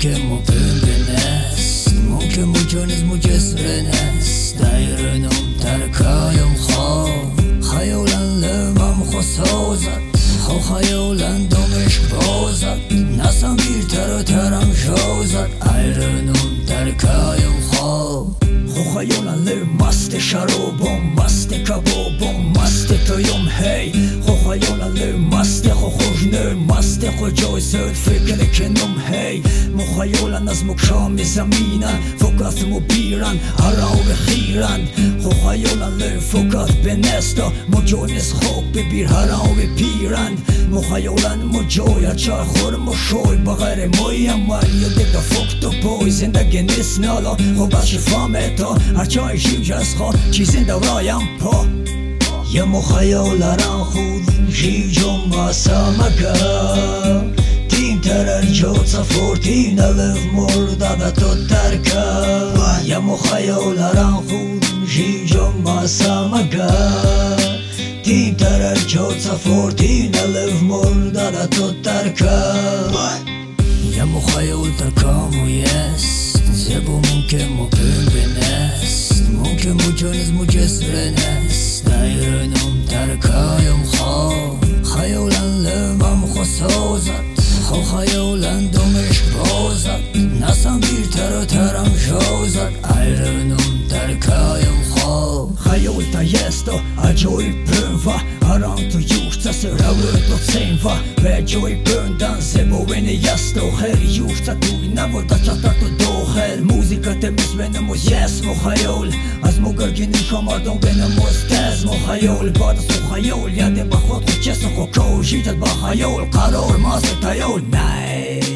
ممكن بنست ممكن مجنز مجسرنست دايرنم تركايم خيولا لمم خسوزت خيولا دمش بوزت نسم بیرتر و ترم شوزت ایرنم ترکایم خیولا لمست شروبم مست کبابم مست تویم هی خیولا لمست خوشنه مست جای سد فکر کنم هی خیولا از مکشام زمینن فقط مبیرن هراو خیرن خیولا لفقط بنستا مجونس خوب ببیر هراو پیرن خیولا مجویا چار خور مشوی بغیر مویم من یا دیگه فکت و پای زندگی نیست نالا خب از شفامتا هرچای شیوش از خواه چیزی دورایم پا یه مخیالران خود شیوجم باسامکا تیم ترنجوت سفورتین الف مرده تو ترکا یه مخیالران خود شیوجم باسامکا تیم ترنجوت سفورتین الف مرده تو ترکا یه مخیال ترکام و یست زبو ممکن بنست ممکن مجنز مجسرنست دايرنم تركايم خيولا لمم خسوزت خيولا دمش بوزت نسم بیرتر و ترم شوزت ایرنم تركايم خيول تا gäster att jag pröva har inte gjort så ser jag ut och sen va vet jag i bundan se på en gäst och här gjort att du innan vart att chatta då hel música te mis venemos yes mo khayol az mogar gini khamar don venemos tez mo khayol bad so khayol ya de bakhot cheso ko jita ba khayol qaror ma se tayol nay